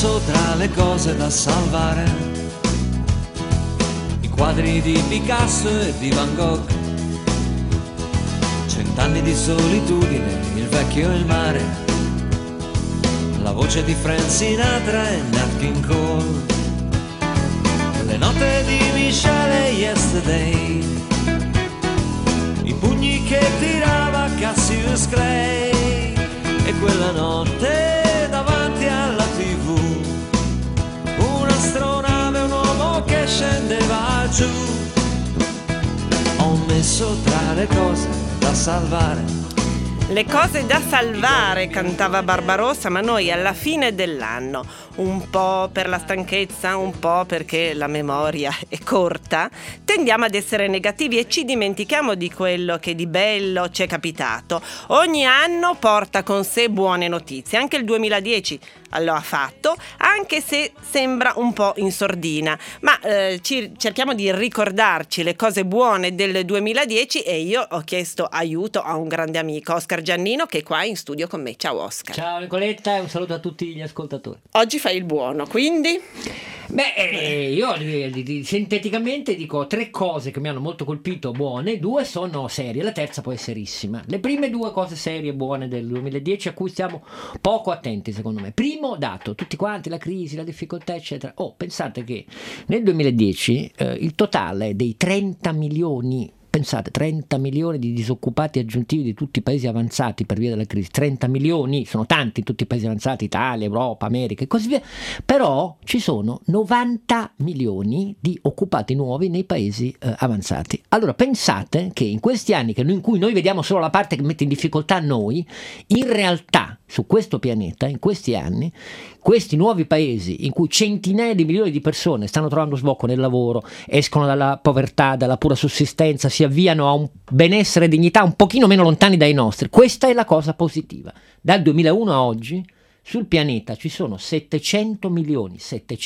messo tra le cose da salvare i quadri di Picasso e di Van Gogh, 100 anni di solitudine, il vecchio e il mare, la voce di Frank Sinatra e Nat King Cole, le note di Michele Yesterday, i pugni che tirava Cassius Clay, e quella notte davanti alla TV un'astronave, un uomo che scendeva giù. Ho messo tra le cose da salvare. Le cose da salvare, cantava Barbarossa, ma noi alla fine dell'anno, un po' per la stanchezza, un po' perché la memoria è corta, tendiamo ad essere negativi e ci dimentichiamo di quello che di bello ci è capitato. Ogni anno porta con sé buone notizie, anche il 2010 lo ha fatto, anche se sembra un po' in sordina, ma cerchiamo di ricordarci le cose buone del 2010 e io ho chiesto aiuto a un grande amico, Oscar Giannino, che è qua in studio con me. Ciao Oscar. Ciao Nicoletta e un saluto a tutti gli ascoltatori. Oggi fai il buono, quindi? Io sinteticamente dico 3 cose che mi hanno molto colpito buone, 2 sono serie, la terza poi è serissima. Le prime 2 cose serie buone del 2010 a cui stiamo poco attenti secondo me. Primo dato, tutti quanti, la crisi, la difficoltà eccetera. Pensate che nel 2010 il totale dei 30 milioni, pensate, 30 milioni di disoccupati aggiuntivi di tutti i paesi avanzati per via della crisi. 30 milioni, sono tanti in tutti i paesi avanzati, Italia, Europa, America e così via, però ci sono 90 milioni di occupati nuovi nei paesi avanzati. Allora pensate che in questi anni in cui noi vediamo solo la parte che mette in difficoltà noi, in realtà su questo pianeta, in questi anni, questi nuovi paesi in cui centinaia di milioni di persone stanno trovando sbocco nel lavoro, escono dalla povertà, dalla pura sussistenza, si avviano a un benessere e dignità un pochino meno lontani dai nostri. Questa è la cosa positiva. Dal 2001 a oggi sul pianeta ci sono 700 milioni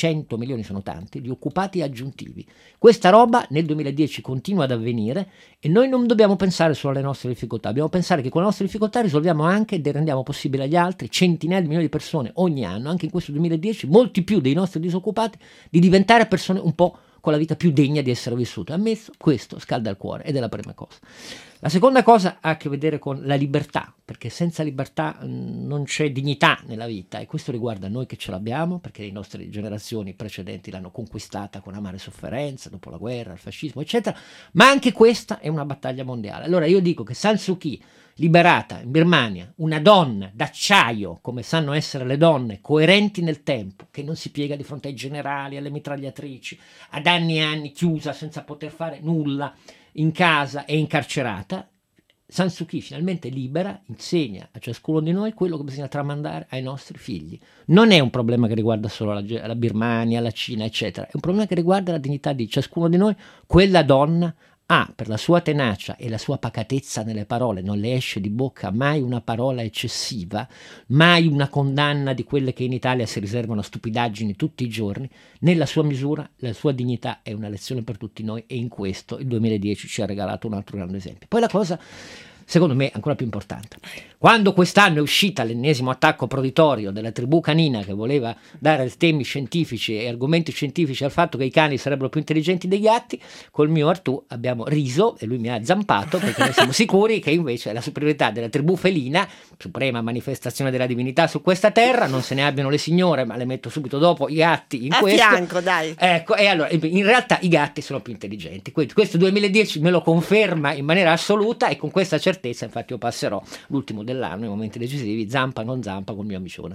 sono tanti, di occupati aggiuntivi. Questa roba nel 2010 continua ad avvenire e noi non dobbiamo pensare solo alle nostre difficoltà, dobbiamo pensare che con le nostre difficoltà risolviamo anche e rendiamo possibile agli altri, centinaia di milioni di persone ogni anno, anche in questo 2010, molti più dei nostri disoccupati, di diventare persone un po' con la vita più degna di essere vissute. Ammesso, questo scalda il cuore ed è la prima cosa. La seconda cosa ha a che vedere con la libertà, perché senza libertà non c'è dignità nella vita, e questo riguarda noi che ce l'abbiamo, perché le nostre generazioni precedenti l'hanno conquistata con amare sofferenza, dopo la guerra, il fascismo, eccetera, ma anche questa è una battaglia mondiale. Allora io dico che San Suu Kyi, liberata in Birmania, una donna d'acciaio, come sanno essere le donne, coerenti nel tempo, che non si piega di fronte ai generali, alle mitragliatrici, ad anni e anni chiusa senza poter fare nulla in casa e incarcerata. San Suu Kyi finalmente libera, insegna a ciascuno di noi quello che bisogna tramandare ai nostri figli. Non è un problema che riguarda solo la Birmania, la Cina, eccetera, è un problema che riguarda la dignità di ciascuno di noi. Quella donna ha, per la sua tenacia e la sua pacatezza nelle parole, non le esce di bocca mai una parola eccessiva, mai una condanna di quelle che in Italia si riservano stupidaggini tutti i giorni. Nella sua misura, la sua dignità è una lezione per tutti noi, e in questo il 2010 ci ha regalato un altro grande esempio. Poi la cosa, secondo me, ancora più importante: quando quest'anno è uscita l'ennesimo attacco proditorio della tribù canina che voleva dare temi scientifici e argomenti scientifici al fatto che i cani sarebbero più intelligenti dei gatti, col mio Artù abbiamo riso e lui mi ha zampato, perché noi siamo sicuri che invece la superiorità della tribù felina, suprema manifestazione della divinità su questa terra, non se ne abbiano le signore, ma le metto subito dopo i gatti in a questo. Fianco, dai. Ecco, e allora in realtà i gatti sono più intelligenti. Questo 2010 me lo conferma in maniera assoluta, e con questa certezza infatti io passerò l'ultimo dell'anno, i momenti decisivi, zampa non zampa col mio amicione.